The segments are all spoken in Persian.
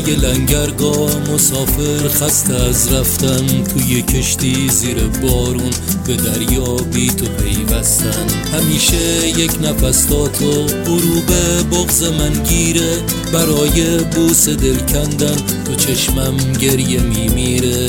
پای لنگرگاه مسافر خسته از رفتن، توی کشتی زیر بارون به دریا بی تو پیوستن. همیشه یک نفس تا تو غروب بغض من گیره، برای بوس دل کندن تو چشمم گریه میمیره.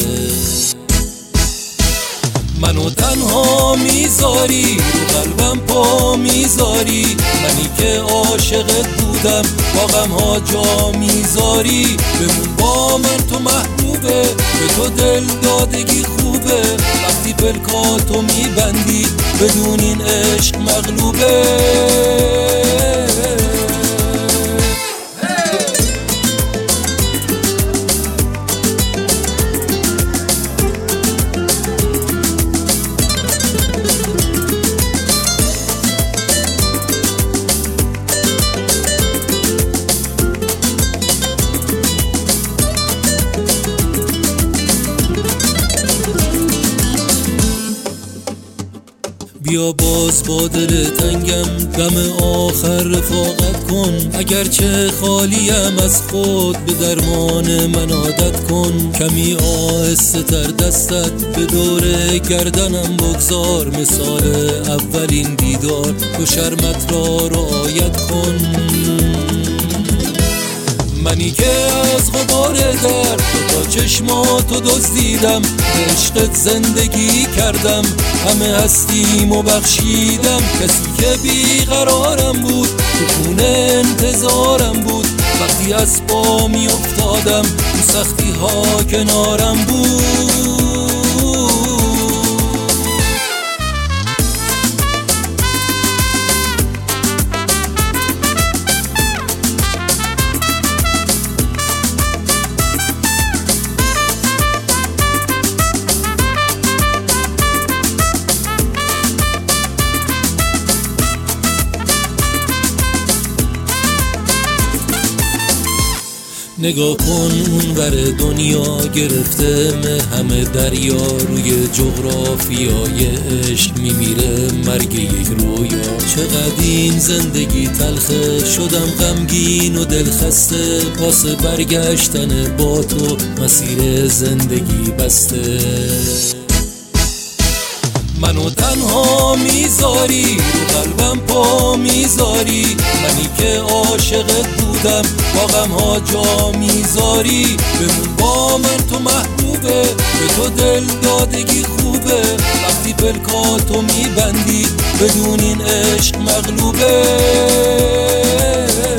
منو تنها میذاری، رو قلبم پا میذاری، منی که عاشقت بودم با غمها جا میذاری. بمون با من تو محبوبه، به تو دل دادگی خوبه، وقتی پلکاتو میبندی بدون این عشق مغلوبه. بیا باز با دل تنگم دم آخر رفاقت کن، اگرچه خالیم از خود به درمان من عادت کن. کمی آهسته تر دستت به دور گردنم بگذار، مثال اولین دیدار تو شرمت را رعایت کن. منی که از غبار درد تا چشماتو دزدیدم، عشقت زندگی کردم، همه هستیمو بخشیدم. کسی که بیقرارم بود تو خونه انتظارم بود، وقتی از پا می افتادم تو سختی ها کنارم بود. نگاه کن اونور دنیا گرفته همه دریا، روی جغرافیای عشق میمیره مرگ یک رویا. چقدر این زندگی تلخه، شدم غمگین و دلخسته، واسه برگشتن با تو مسیر زندگی بسته. منو تنها میذاری، رو قلبم پا میذاری، منی که عاشقت بودم با غمها جا میذاری. بمون با من تو محبوبه، به تو دل دادگی خوبه، وقتی پلکاتو میبندی بدون این عشق مغلوبه.